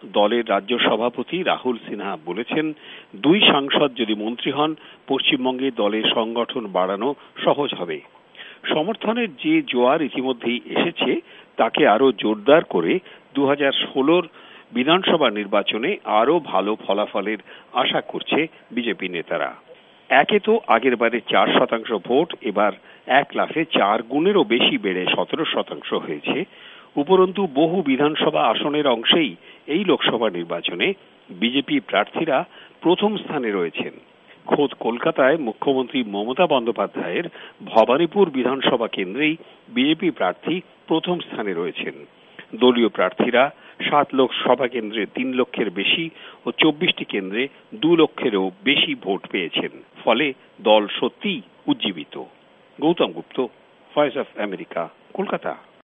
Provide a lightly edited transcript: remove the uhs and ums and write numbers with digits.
দলের রাজ্য সভাপতি রাহুল সিনহা বলেছেন, দুই সাংসদ যদি মন্ত্রী হন পশ্চিমবঙ্গে দলের সংগঠন বাড়ানো সহজ হবে। সমর্থনের যে জোয়ার ইতিমধ্যেই এসেছে তাকে আরো জোরদার করে 2016 বিধানসভা নির্বাচনে আরো ভালো ফলাফলের আশা করছে বিজেপি নেতারা। একে তো আগের বারে 4% ভোট, এবার এক লাফে 4 গুণেরও বেশি বেড়ে 17% হয়েছে। উপরন্তু বহু বিধানসভা আসনের অংশেই এই লোকসভা নির্বাচনে বিজেপি প্রার্থীরা প্রথম স্থানে রয়েছেন। খোদ কলকাতায় মুখ্যমন্ত্রী মমতা বন্দ্যোপাধ্যায়ের ভবানীপুর বিধানসভা কেন্দ্রেই বিজেপি প্রার্থী প্রথম স্থানে রয়েছেন। দলীয় প্রার্থীরা 7 লোকসভা কেন্দ্রে 3 লক্ষের বেশি ও 24টি কেন্দ্রে 2 লক্ষেরও বেশি ভোট পেয়েছেন। ফলে দল সত্যিই উজ্জীবিত। Gautam Gupta, voice of America, Kolkata.